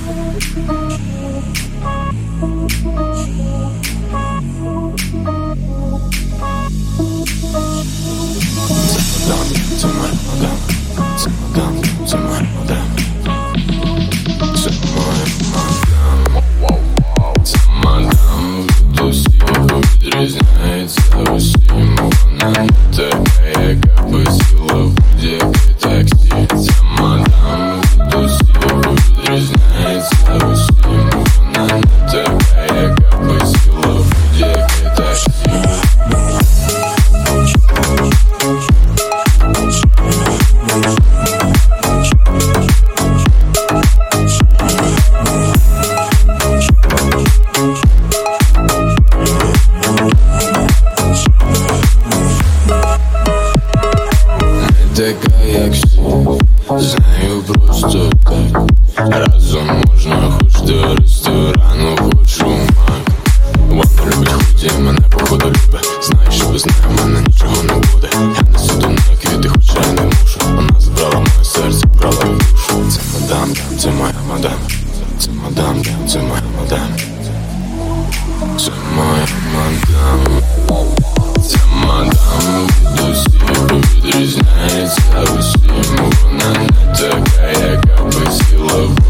Така, як всі, знаю просто так. Разом можна хоч до ресторану, хоч у мак. Вона любить худі, мене походу любить. Знає, що без неї в мене нічого не буде. Я не сиду на квіти, хоча я не мушу. Вона забрала моє серце, вкрала в душу. Це мадам, це моя мадам. Це мадам, це моя мадам. Це моя мадам. Це мадам, від усіх відрізняється усім. Вона не така, яка би сіла в